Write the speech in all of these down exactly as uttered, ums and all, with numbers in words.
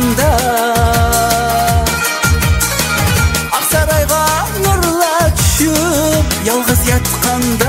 chaşqanda Aqsarayga nurlar tushib yolg'iz yotqanda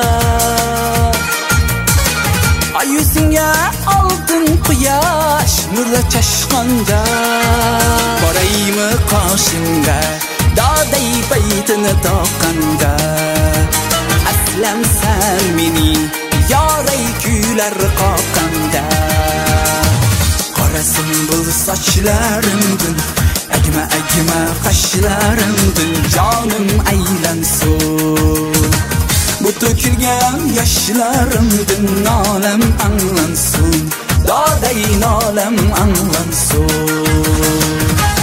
Ay yüzüne altın quyosh nurlar chaşqanda Boraymi qoshingga Daday baytini toqqanda Aslam sen meni yoray kuylar qoqqanda Qora sumbul sochlarimdin Agma agma qoshlarimdin jonim aylansin Bu to'kilgan yoshlarimdin nolam anglansin Daday nolam anglansin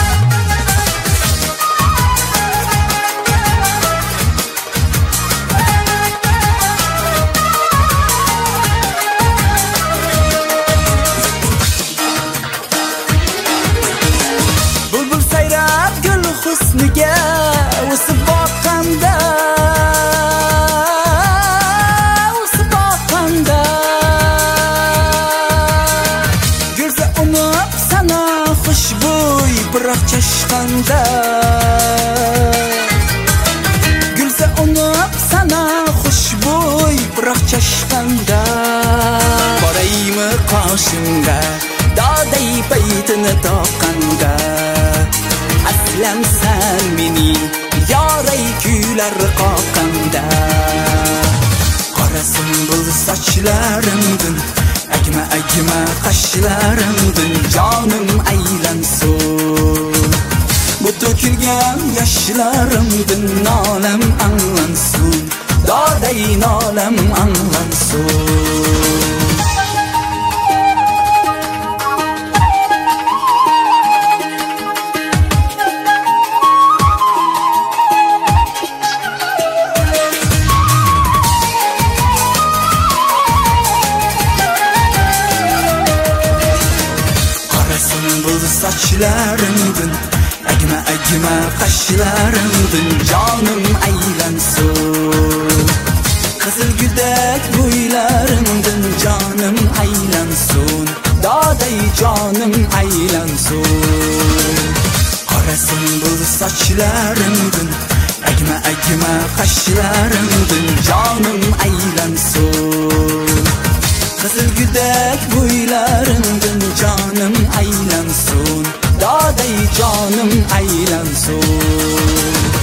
husniga o'sib boqqanda o'sib boqqanda Gulsa unib sana xushbo'y biroq chashqanda Gulsa unib sana xushbo'y biroq chashqanda Boraymi qoshingga Daday baytini toqqanda Aslam sen meni yoray kuylar qoqqanda Qora sumbul sochlarimdin Agma agma qoshlarimdin jonim aylansin Bu to'kilgan yoshlarimdin nolam anglansin Daday nolam anglansin Sochlarimdin agma agma qoshlarimdin jonim aylansin Qizil guldak bo'ylarimdin jonim aylansin Daday jonim aylansin Qora sumbul sochlarimdin agma agma qoshlarimdin jonim aylansin Qizil guldak bo'ylarimdin jonim aylansin Daday jonim aylansin